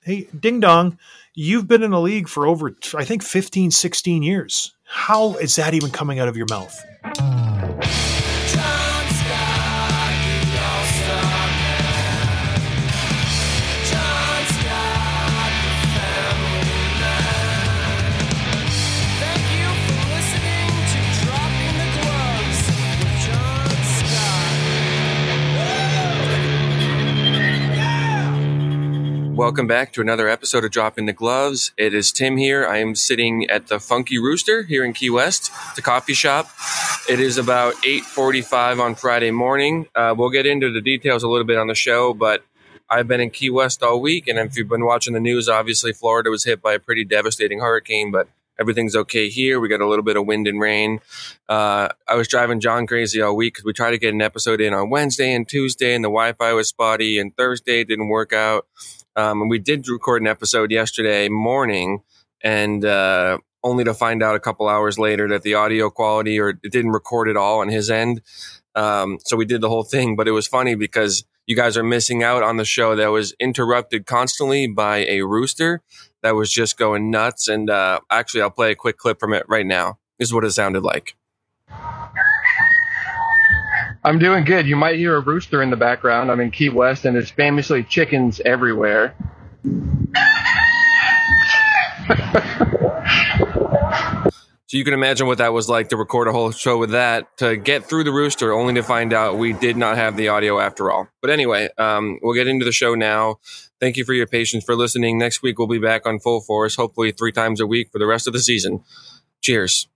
Hey, Ding Dong, you've been in the league for over, I think, 15, 16 years. How is that even coming out of your mouth? Welcome back to another episode of Dropping the Gloves. It is Tim here. I am sitting at the Funky Rooster here in Key West. It's a coffee shop. It is about 8:45 on Friday morning. We'll get into the details a little bit on the show, but I've been in Key West all week, and if you've been watching the news, obviously Florida was hit by a pretty devastating hurricane, but everything's okay here. We got a little bit of wind and rain. I was driving John crazy all week because we tried to get an episode in on Wednesday and Tuesday, and the Wi-Fi was spotty, and Thursday didn't work out. And we did record an episode yesterday morning, and only to find out a couple hours later that the audio quality, or it didn't record at all on his end. So we did the whole thing, but it was funny because you guys are missing out on the show that was interrupted constantly by a rooster that was just going nuts. And actually, I'll play a quick clip from it right now. This is what it sounded like. I'm doing good. You might hear a rooster in the background. I'm in Key West, and there's famously chickens everywhere. So you can imagine what that was like to record a whole show with that, to get through the rooster, only to find out we did not have the audio after all. But anyway, we'll get into the show now. Thank you for your patience for listening. Next week, we'll be back on full force, hopefully 3 times a week for the rest of the season. Cheers.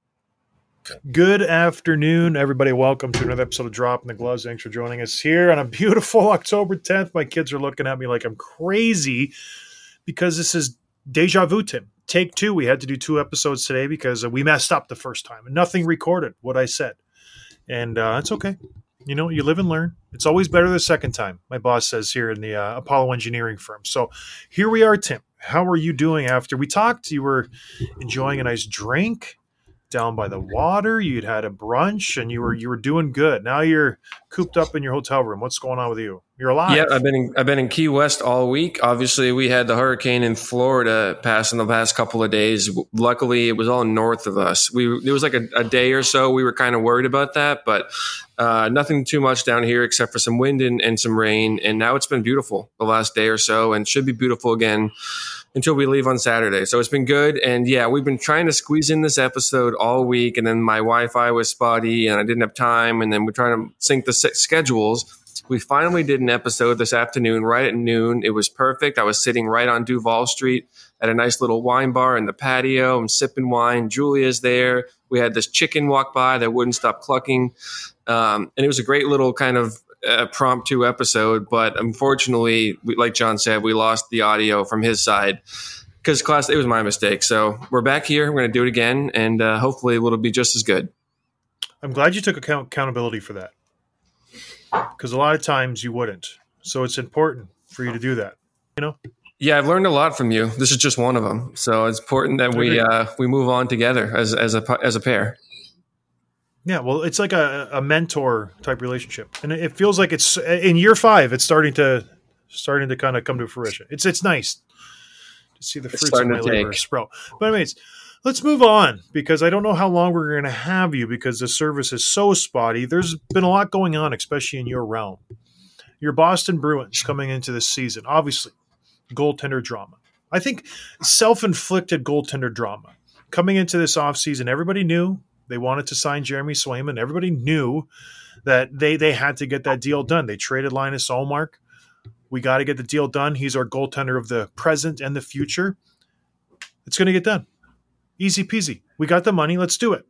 Good afternoon, everybody. Welcome to another episode of Dropping the Gloves. Thanks for joining us here on a beautiful October 10th. My kids are looking at me like I'm crazy because this is deja vu, Tim. Take 2. We had to do 2 episodes today because we messed up the first time and nothing recorded what I said. And it's okay. You know, you live and learn. It's always better the second time, my boss says here in the Apollo Engineering firm. So here we are, Tim. How are you doing after we talked? You were enjoying a nice drink down by the water. You'd had a brunch and you were doing good. Now you're cooped up in your hotel room. What's going on with you? You're alive. Yeah, I've been in Key West all week. Obviously, we had the hurricane in Florida pass in the past couple of days. Luckily, it was all north of us. It was like a day or so. We were kind of worried about that, but nothing too much down here except for some wind and some rain. And now it's been beautiful the last day or so, and should be beautiful again until we leave on Saturday. So it's been good. And yeah, we've been trying to squeeze in this episode all week, and then my Wi-Fi was spotty and I didn't have time. And then we're trying to sync the schedules. We finally did an episode this afternoon, right at noon. It was perfect. I was sitting right on Duval Street at a nice little wine bar in the patio. I'm sipping wine. Julia's there. We had this chicken walk by that wouldn't stop clucking. And it was a great little kind of impromptu episode, but unfortunately, like John said, we lost the audio from his side because it was my mistake. So we're back here. We're going to do it again, and hopefully it'll be just as good. I'm glad you took accountability for that because a lot of times you wouldn't. So it's important for you to do that, you know? Yeah, I've learned a lot from you. This is just one of them. So it's important that we move on together as a pair. Yeah, well, it's like a mentor type relationship, and it feels like it's in year 5. It's starting to kind of come to fruition. It's nice to see the fruits of my labor sprout. But anyways, let's move on because I don't know how long we're going to have you because the service is so spotty. There's been a lot going on, especially in your realm. Your Boston Bruins coming into this season, obviously, goaltender drama. I think self-inflicted goaltender drama coming into this offseason. Everybody knew. They wanted to sign Jeremy Swayman. Everybody knew that they had to get that deal done. They traded Linus Ullmark. We got to get the deal done. He's our goaltender of the present and the future. It's going to get done. Easy peasy. We got the money. Let's do it.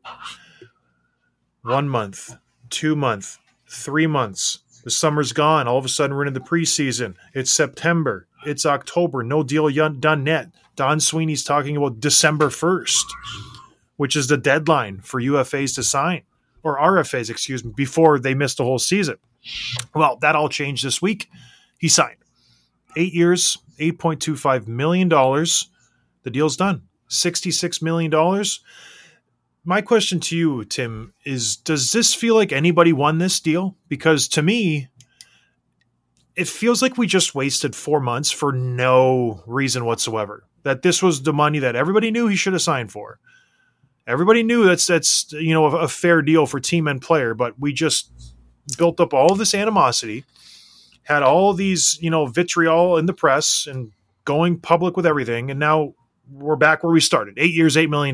1 month, 2 months, 3 months. The summer's gone. All of a sudden, we're into the preseason. It's September. It's October. No deal done yet. Don Sweeney's talking about December 1st. Which is the deadline for UFAs to sign, or RFAs, excuse me, before they missed the whole season. Well, that all changed this week. He signed 8 years, $8.25 million. The deal's done. $66 million. My question to you, Tim, is does this feel like anybody won this deal? Because to me, it feels like we just wasted 4 months for no reason whatsoever. That this was the money that everybody knew he should have signed for. Everybody knew that's a fair deal for team and player, but we just built up all of this animosity, had all these, vitriol in the press and going public with everything, and now we're back where we started. 8 years, $8 million.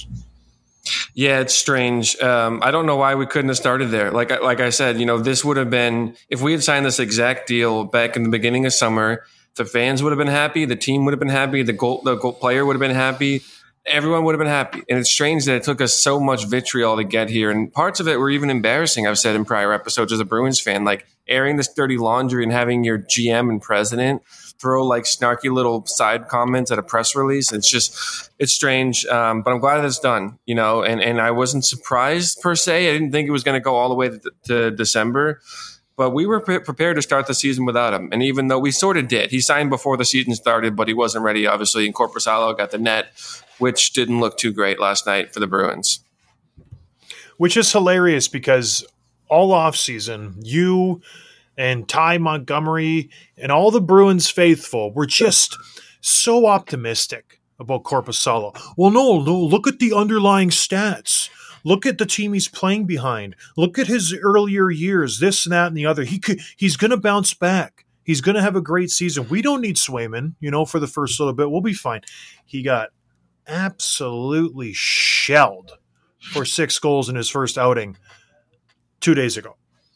Yeah, it's strange. I don't know why we couldn't have started there. Like I said, this would have been, if we had signed this exact deal back in the beginning of summer, the fans would have been happy, the team would have been happy, the goal player would have been happy, everyone would have been happy. And it's strange that it took us so much vitriol to get here. And parts of it were even embarrassing, I've said in prior episodes as a Bruins fan, like airing this dirty laundry and having your GM and president throw like snarky little side comments at a press release. It's strange. But I'm glad that it's done, and I wasn't surprised per se. I didn't think it was going to go all the way to December, but we were prepared to start the season without him. And even though we sort of did, he signed before the season started, but he wasn't ready, obviously. And Korpisalo got the net, which didn't look too great last night for the Bruins. Which is hilarious because all offseason, you and Ty Montgomery and all the Bruins faithful were just so optimistic about Korpisalo. Well, no, look at the underlying stats. Look at the team he's playing behind. Look at his earlier years, this and that and the other. He's going to bounce back. He's going to have a great season. We don't need Swayman, for the first little bit. We'll be fine. He got absolutely shelled for 6 goals in his first outing 2 days ago.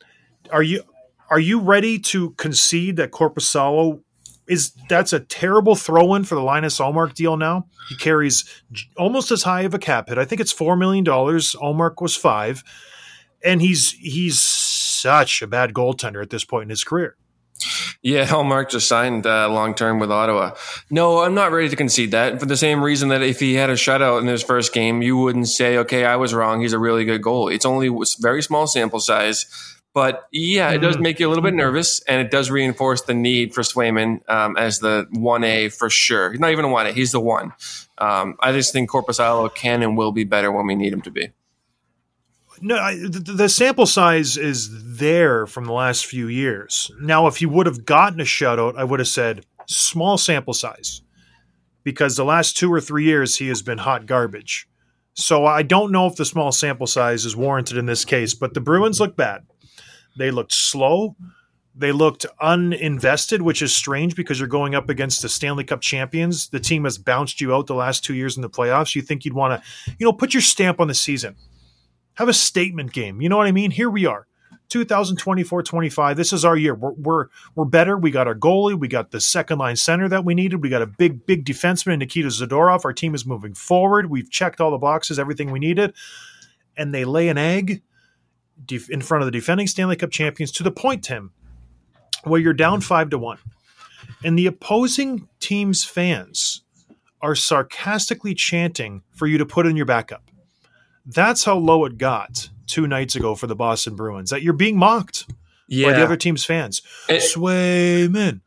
Are you ready to concede that Korpisalo that's a terrible throw-in for the Linus Ullmark deal now? He carries almost as high of a cap hit. I think it's $4 million. Ullmark was $5 million. And he's such a bad goaltender at this point in his career. Yeah, Ullmark just signed long-term with Ottawa. No, I'm not ready to concede that for the same reason that if he had a shutout in his first game, you wouldn't say, okay, I was wrong. He's a really good goalie. It's only very small sample size. But yeah, it does make you a little bit nervous, and it does reinforce the need for Swayman as the 1A for sure. He's not even a 1A, he's the 1. I just think Korpisalo can and will be better when we need him to be. No, the sample size is there from the last few years. Now, if he would have gotten a shutout, I would have said small sample size, because the last 2 or 3 years he has been hot garbage. So I don't know if the small sample size is warranted in this case, but the Bruins look bad. They looked slow. They looked uninvested, which is strange because you're going up against the Stanley Cup champions. The team has bounced you out the last 2 years in the playoffs. You think you'd want to, put your stamp on the season. Have a statement game. You know what I mean? Here we are, 2024-25. This is our year. We're better. We got our goalie. We got the second line center that we needed. We got a big defenseman, Nikita Zadorov. Our team is moving forward. We've checked all the boxes, everything we needed. And they lay an egg in front of the defending Stanley Cup champions to the point, Tim, where you're down 5-1. And the opposing team's fans are sarcastically chanting for you to put in your backup. That's how low it got 2 nights ago for the Boston Bruins, that you're being mocked by the other team's fans. Swayman.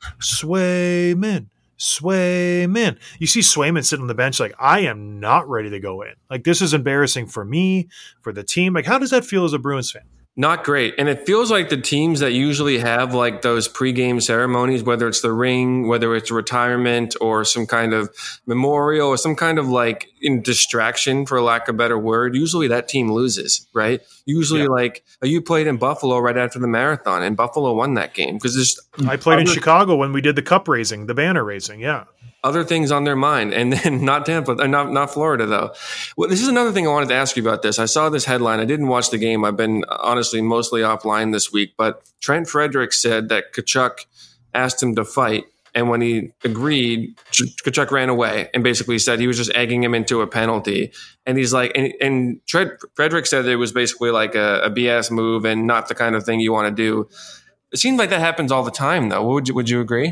You see Swayman sitting on the bench like, I am not ready to go in. Like, this is embarrassing for me, for the team. Like, how does that feel as a Bruins fan? Not great. And it feels like the teams that usually have like those pregame ceremonies, whether it's the ring, whether it's retirement or some kind of memorial or some kind of like distraction, for lack of a better word, usually that team loses, right? Usually like you played in Buffalo right after the marathon and Buffalo won that game because I played in Chicago when we did the cup raising, the banner raising. Yeah. Other things on their mind, and then not Tampa, not Florida, though. Well, this is another thing I wanted to ask you about this. I saw this headline. I didn't watch the game. I've been honestly mostly offline this week, but Trent Frederick said that Tkachuk asked him to fight, and when he agreed, Tkachuk ran away and basically said he was just egging him into a penalty. And he's like, and Frederick said it was basically like a BS move and not the kind of thing you want to do. It seems like that happens all the time, though. Would you agree?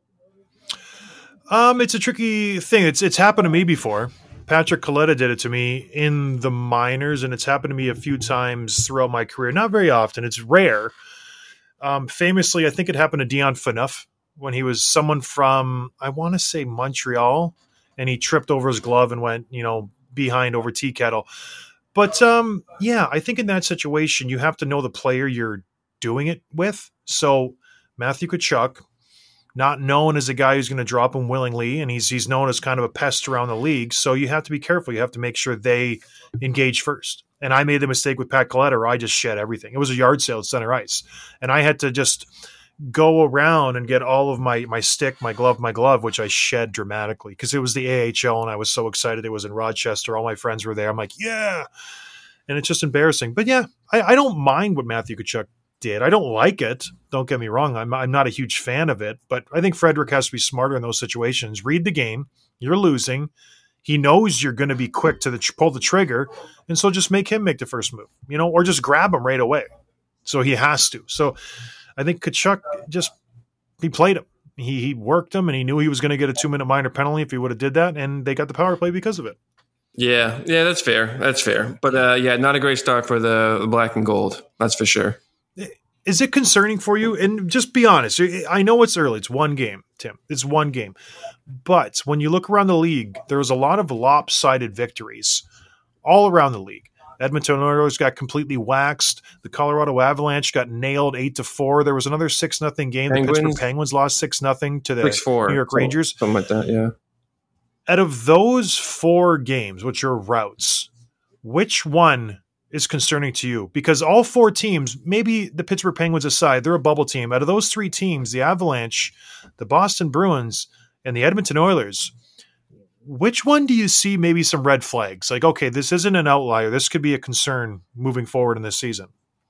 It's a tricky thing. It's happened to me before. Patrick Coletta did it to me in the minors, and it's happened to me a few times throughout my career. Not very often. It's rare. Famously, I think it happened to Dion Phaneuf when he was someone from, I want to say Montreal, and he tripped over his glove and went, behind over tea kettle. But I think in that situation, you have to know the player you're doing it with. So Matthew Tkachuk, not known as a guy who's going to drop him willingly, and he's known as kind of a pest around the league. So you have to be careful. You have to make sure they engage first. And I made the mistake with Pat Kaleta where I just shed everything. It was a yard sale at center ice. And I had to just go around and get all of my stick, my glove, which I shed dramatically because it was the AHL and I was so excited it was in Rochester. All my friends were there. I'm like, yeah. And it's just embarrassing. But yeah, I don't mind what Matthew Tkachuk did. I don't like it. Don't get me wrong. I'm not a huge fan of it, but I think Frederic has to be smarter in those situations. Read the game. You're losing. He knows you're going to be quick to pull the trigger, and so just make him make the first move, or just grab him right away. So he has to. So I think Tkachuk he played him. He worked him, and he knew he was going to get a 2-minute minor penalty if he would have did that, and they got the power play because of it. Yeah, that's fair. That's fair. But not a great start for the black and gold. That's for sure. Is it concerning for you? And just be honest. I know it's early. It's one game, Tim. It's one game. But when you look around the league, there was a lot of lopsided victories all around the league. Edmonton Oilers got completely waxed. The Colorado Avalanche got nailed 8-4. There was another 6-0 game. The Pittsburgh Penguins lost 6-0 to the 6-4. New York Rangers. Something like that, yeah. Out of those 4 games, which are routes, which one is concerning to you? Because all 4 teams, maybe the Pittsburgh Penguins aside, they're a bubble team. Out of those 3 teams, the Avalanche, the Boston Bruins, and the Edmonton Oilers, which one do you see maybe some red flags? Like, okay, this isn't an outlier. This could be a concern moving forward in this season.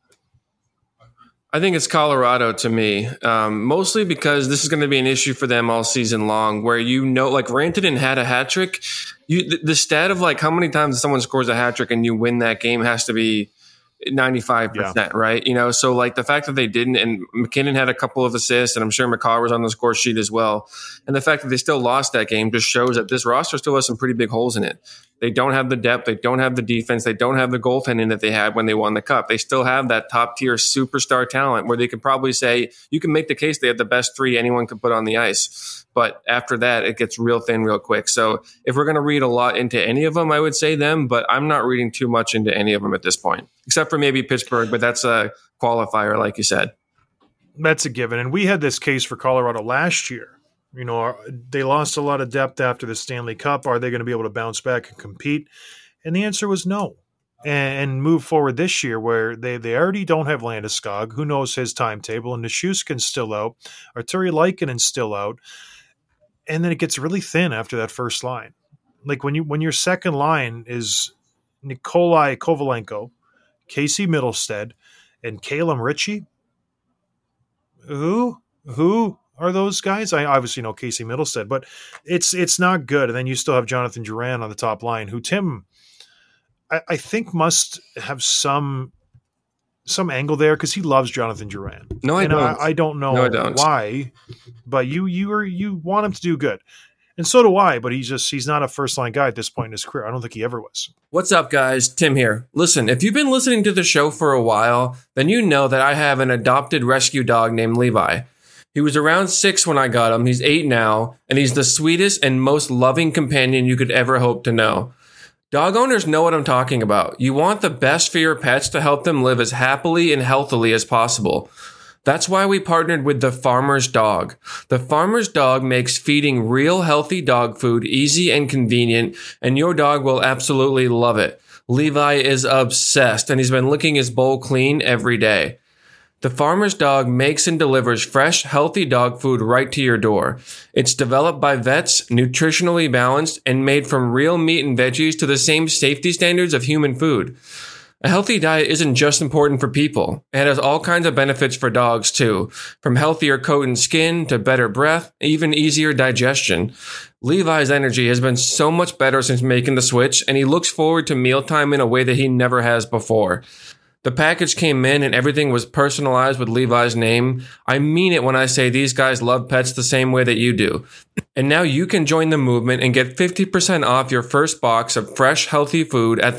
I think it's Colorado to me, mostly because this is going to be an issue for them all season long, where like Rantanen had a hat trick. The stat of like how many times someone scores a hat trick and you win that game has to be 95%, right? So like the fact that they didn't, and McKinnon had a couple of assists, and I'm sure McCarr was on the score sheet as well. And the fact that they still lost that game just shows that this roster still has some pretty big holes in it. They don't have the depth. They don't have the defense. They don't have the goaltending that they had when they won the cup. They still have that top tier superstar talent where they could probably say, you can make the case they have the best 3 anyone could put on the ice. But after that, it gets real thin real quick. So if we're going to read a lot into any of them, I would say them, but I'm not reading too much into any of them at this point, except for maybe Pittsburgh, but that's a qualifier, like you said. That's a given. And we had this case for Colorado last year. They lost a lot of depth after the Stanley Cup. Are they going to be able to bounce back and compete? And the answer was no. And move forward this year where they already don't have Landeskog. Who knows his timetable? And Nichushkin's still out. Arturi Lehkonen's still out. And then it gets really thin after that first line. Like when your second line is Nikolai Kovalenko, Casey Middlestead, and Calum Ritchie. Who are those guys? I obviously know Casey Middlestead, but it's not good. And then you still have Jonathan Drouin on the top line, who Tim, I think must have some angle there because he loves Jonathan Drouin. No, I don't. I don't know why, but you want him to do good. And so do I, but he's not a first-line guy at this point in his career. I don't think he ever was. What's up, guys? Tim here. Listen, if you've been listening to the show for a while, then you know that I have an adopted rescue dog named Levi. He was around 6 when I got him. He's 8 now, and he's the sweetest and most loving companion you could ever hope to know. Dog owners know what I'm talking about. You want the best for your pets to help them live as happily and healthily as possible. That's why we partnered with The Farmer's Dog. The Farmer's Dog makes feeding real healthy dog food easy and convenient, and your dog will absolutely love it. Levi is obsessed, and he's been licking his bowl clean every day. The Farmer's Dog makes and delivers fresh, healthy dog food right to your door. It's developed by vets, nutritionally balanced, and made from real meat and veggies to the same safety standards of human food. A healthy diet isn't just important for people. It has all kinds of benefits for dogs, too. From healthier coat and skin to better breath, even easier digestion. Levi's energy has been so much better since making the switch, and he looks forward to mealtime in a way that he never has before. The package came in and everything was personalized with Levi's name. I mean it when I say these guys love pets the same way that you do. And now you can join the movement and get 50% off your first box of fresh, healthy food at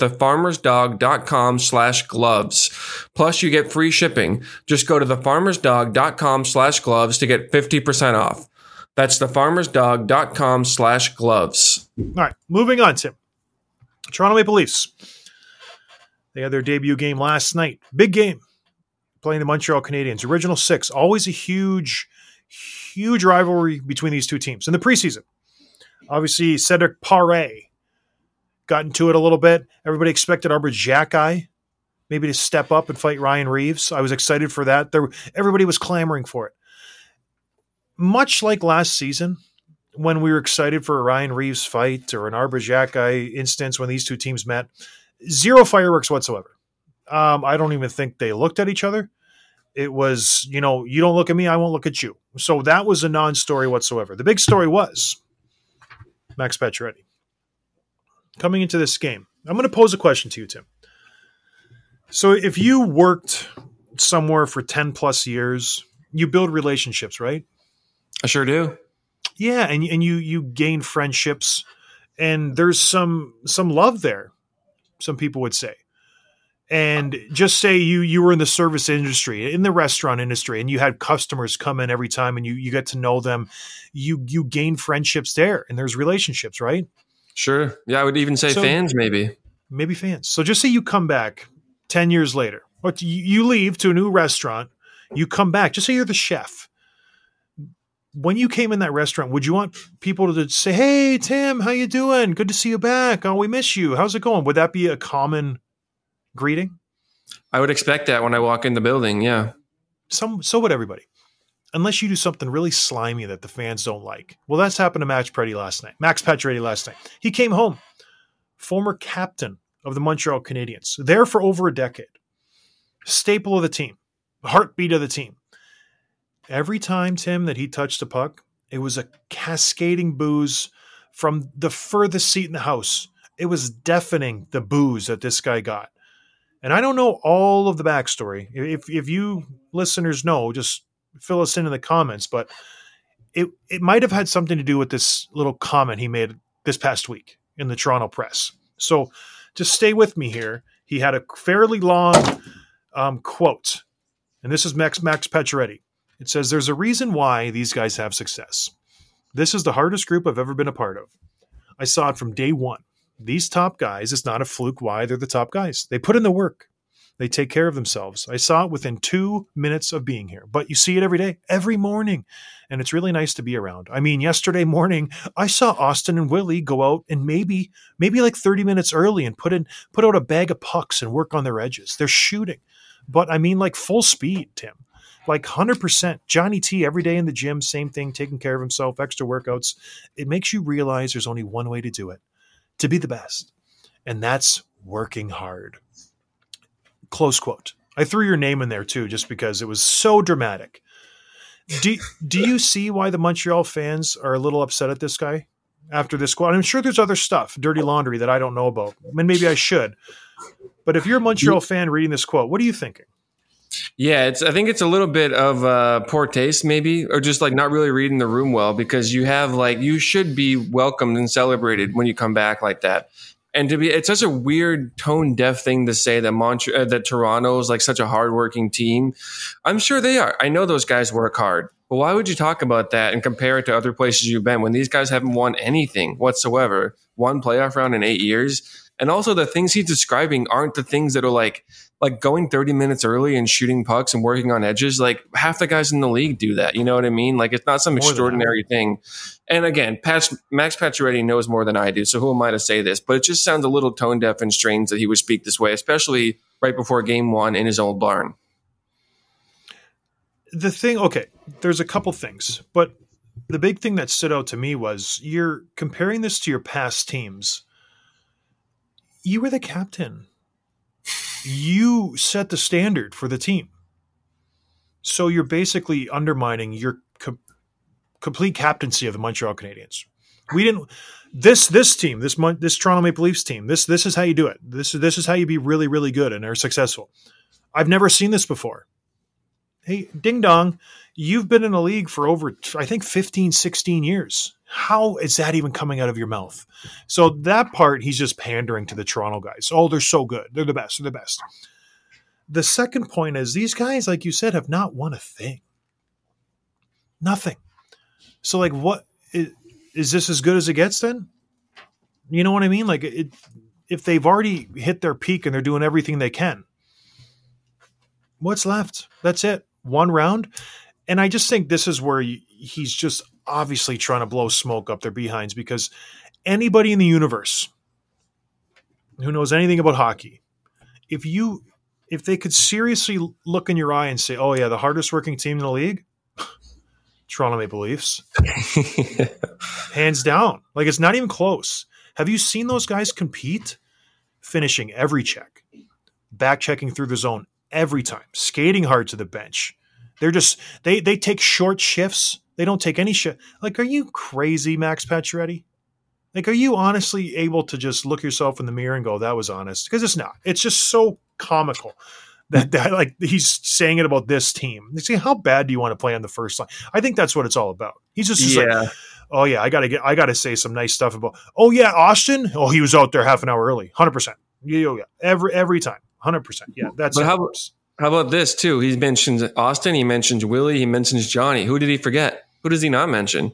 thefarmersdog.com/gloves. Plus you get free shipping. Just go to thefarmersdog.com/gloves to get 50% off. That's thefarmersdog.com/gloves. All right, moving on, Tim. Toronto Maple Leafs. They had their debut game last night. Big game. playing the Montreal Canadiens. Original six, always a huge rivalry between these two teams. In the preseason, obviously Cedric Paré got into it a little bit. Everybody expected Arbor Xhekaj maybe to step up and fight Ryan Reeves. I was excited for that. Everybody was clamoring for it. Much like last season, when we were excited for a Ryan Reeves fight or an Arbor Xhekaj instance when these two teams met, zero fireworks whatsoever. I don't even think they looked at each other. It was, you don't look at me, I won't look at you. So that was a non-story whatsoever. The big story was Max Pacioretty. Coming into this game, I'm going to pose a question to you, Tim. So if you worked somewhere for 10 plus years, you build relationships, right? I sure do. Yeah, and you gain friendships, and there's some love there, some people would say. And just say you were in the service industry, in the restaurant industry, and you had customers come in every time, and you get to know them. You gain friendships there, and there's relationships, right? Sure. Yeah, I would even say fans, maybe. Maybe fans. So just say you come back 10 years later, or you leave to a new restaurant, you come back, just say you're the chef. When you came in that restaurant, would you want people to say, "Hey, Tim, how you doing? Good to see you back. Oh, we miss you. How's it going?" Would that be a common greeting? I would expect that when I walk in the building, yeah. So would everybody. Unless you do something really slimy that the fans don't like. Well, that's happened to Max Pacioretty last night. He came home, former captain of the Montreal Canadiens, there for over a decade. Staple of the team, heartbeat of the team. Every time, Tim, that he touched the puck, it was a cascading boos from the furthest seat in the house. It was deafening, the boos that this guy got. And I don't know all of the backstory. If you listeners know, just fill us in the comments. But it might have had something to do with this little comment he made this past week in the Toronto press. So just stay with me here. He had a fairly long quote. And this is Max Pacioretty. It says, "There's a reason why these guys have success. This is the hardest group I've ever been a part of. I saw it from day one. These top guys, it's not a fluke why they're the top guys. They put in the work. They take care of themselves. I saw it within 2 minutes of being here. But you see it every day, every morning. And it's really nice to be around. I mean, yesterday morning, I saw Austin and Willie go out and maybe like 30 minutes early and put out a bag of pucks and work on their edges. They're shooting. But I mean, like full speed, Tim. Like 100%. Johnny T every day in the gym, same thing, taking care of himself, extra workouts. It makes you realize there's only one way to do it, to be the best. And that's working hard." Close quote. I threw your name in there too, just because it was so dramatic. Do you see why the Montreal fans are a little upset at this guy after this quote? I'm sure there's other stuff, dirty laundry that I don't know about. And maybe I should. But if you're a Montreal fan reading this quote, what are you thinking? Yeah, I think it's a little bit of poor taste, maybe, or just like not really reading the room well, because you should be welcomed and celebrated when you come back like that. And it's such a weird tone deaf thing to say that Toronto is like such a hardworking team. I'm sure they are. I know those guys work hard. But why would you talk about that and compare it to other places you've been when these guys haven't won anything whatsoever? One playoff round in 8 years. And also the things he's describing aren't the things that are like going 30 minutes early and shooting pucks and working on edges. Like half the guys in the league do that. You know what I mean? Like it's not some extraordinary thing. And again, Max Pacioretty knows more than I do. So who am I to say this? But it just sounds a little tone deaf and strange that he would speak this way, especially right before game one in his old barn. There's a couple things, but the big thing that stood out to me was you're comparing this to your past teams. You were the captain. You set the standard for the team. So you're basically undermining your complete captaincy of the Montreal Canadiens. We didn't. This team, this Toronto Maple Leafs team. This is how you do it. This is how you be really, really good and are successful. I've never seen this before. Hey, ding dong, you've been in a league for over, I think, 15, 16 years. How is that even coming out of your mouth? So that part, he's just pandering to the Toronto guys. Oh, they're so good. They're the best. They're the best. The second point is these guys, like you said, have not won a thing. Nothing. So, like, what is this as good as it gets then? You know what I mean? Like, if they've already hit their peak and they're doing everything they can, What's left? That's it. One round. And I just think this is where he's just obviously trying to blow smoke up their behinds, because anybody in the universe who knows anything about hockey, if they could seriously look in your eye and say, oh yeah, the hardest working team in the league, Toronto Maple Leafs, hands down. Like, it's not even close. Have you seen those guys compete? Finishing every check, back checking through the zone every time, skating hard to the bench. They're just, they take short shifts. They don't take any shift. Like, are you crazy, Max Pacioretty? Like, are you honestly able to just look yourself in the mirror and go, that was honest? Because it's not. It's just so comical that like he's saying it about this team. They say, how bad do you want to play on the first line? I think that's what it's all about. He's just like, oh yeah, I gotta say some nice stuff about. Oh yeah, Austin. Oh, he was out there half an hour early, 100%. Yeah, every time, 100%. Yeah, that's. But how about this too? He mentions Austin. He mentions Willie. He mentions Johnny. Who did he forget? Who does he not mention?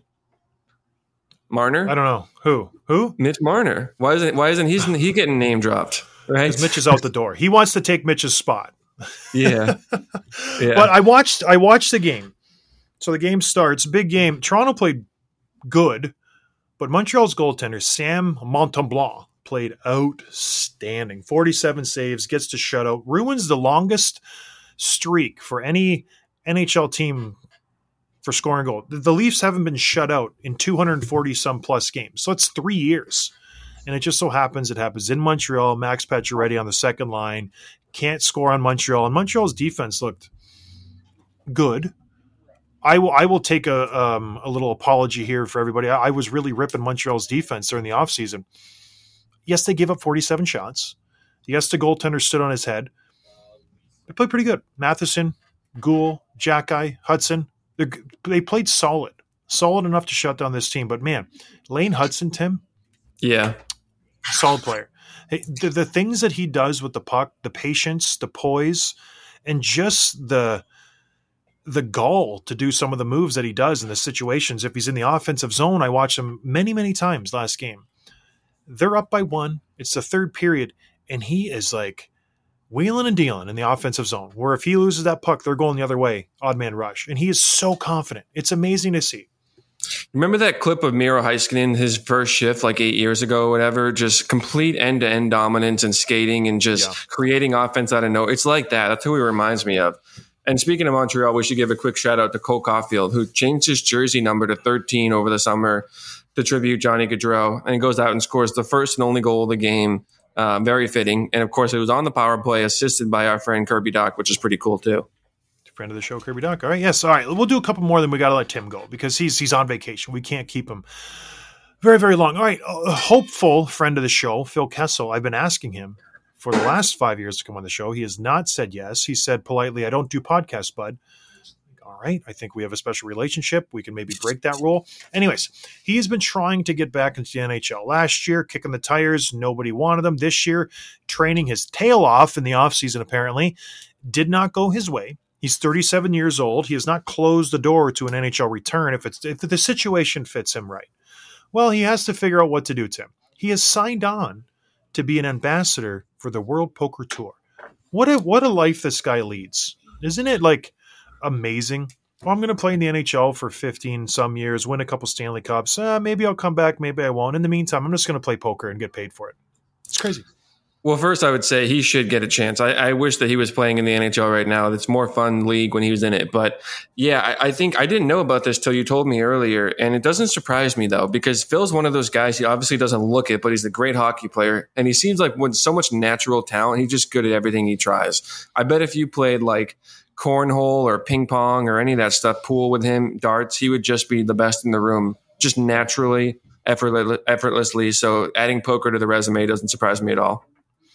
Marner. I don't know who. Mitch Marner. Why isn't he getting name dropped? Right, because Mitch is out the door. He wants to take Mitch's spot. Yeah. But I watched the game. So the game starts, big game. Toronto played good, but Montreal's goaltender, Sam Montembeault, played outstanding. 47 saves, gets to shutout, ruins the longest streak for any NHL team for scoring goal. The Leafs haven't been shut out in 240 some plus games. So it's 3 years. And it just so happens it happens in Montreal. Max Pacioretty on the second line can't score on Montreal, and Montreal's defense looked good. I will take a little apology here for everybody. I was really ripping Montreal's defense during the offseason. Yes, they gave up 47 shots. Yes, the goaltender stood on his head. They played pretty good. Matheson, Gould, Jacky, Hudson, they played solid enough to shut down this team. But man, Lane Hudson, Tim, yeah, solid player. Hey, the things that he does with the puck, the patience, the poise, and just the gall to do some of the moves that he does in the situations. If he's in the offensive zone, I watched him many, many times last game. They're up by 1. It's the third period, and he is like wheeling and dealing in the offensive zone, where if he loses that puck, they're going the other way, odd man rush. And he is so confident. It's amazing to see. Remember that clip of Miro Heiskanen, his first shift like 8 years ago or whatever, just complete end-to-end dominance and skating and just creating offense out of nowhere. It's like that. That's who he reminds me of. And speaking of Montreal, we should give a quick shout out to Cole Caulfield, who changed his jersey number to 13 over the summer to tribute Johnny Gaudreau, and goes out and scores the first and only goal of the game. Very fitting. And of course, it was on the power play, assisted by our friend Kirby Doc, which is pretty cool too. Friend of the show, Kirby Doc. All right, yes. All right, we'll do a couple more, then we got to let Tim go because he's on vacation. We can't keep him very, very long. All right, hopeful friend of the show, Phil Kessel. I've been asking him for the last 5 years to come on the show. He has not said yes. He said politely, I don't do podcasts, bud. All right, I think we have a special relationship. We can maybe break that rule. Anyways, he has been trying to get back into the NHL. Last year, kicking the tires, nobody wanted him. This year, training his tail off in the offseason, apparently. Did not go his way. He's 37 years old. He has not closed the door to an NHL return if the situation fits him right. Well, he has to figure out what to do, Tim. He has signed on to be an ambassador for the World Poker Tour. What a life this guy leads. Isn't it like amazing? Well, I'm going to play in the NHL for 15 some years, win a couple Stanley Cups. Maybe I'll come back, maybe I won't. In the meantime, I'm just going to play poker and get paid for it. It's crazy. Well, first I would say he should get a chance. I wish that he was playing in the NHL right now. It's more fun league when he was in it. But yeah, I think I didn't know about this till you told me earlier. And it doesn't surprise me though, because Phil's one of those guys, he obviously doesn't look it, but he's a great hockey player. And he seems like with so much natural talent, he's just good at everything he tries. I bet if you played like cornhole or ping pong or any of that stuff, pool with him, darts, he would just be the best in the room, just naturally, effortlessly. So adding poker to the resume doesn't surprise me at all.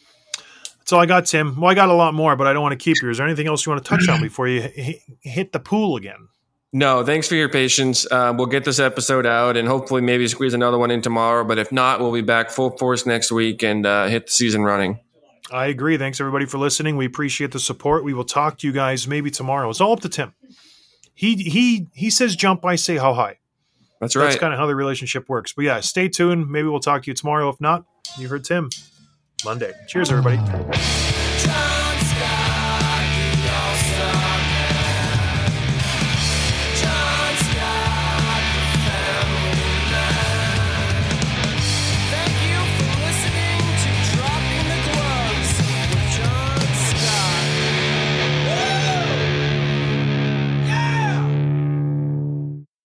That's all I got, Tim. Well, I got a lot more, but I don't want to keep you. Is there anything else you want to touch on before you hit the pool again? No, thanks for your patience. We'll get this episode out and hopefully maybe squeeze another one in tomorrow. But if not, we'll be back full force next week and hit the season running. I agree. Thanks, everybody, for listening. We appreciate the support. We will talk to you guys maybe tomorrow. It's all up to Tim. He says jump, I say how high. That's right. That's kind of how the relationship works. But yeah, stay tuned. Maybe we'll talk to you tomorrow. If not, you heard Tim. Monday. Cheers, everybody.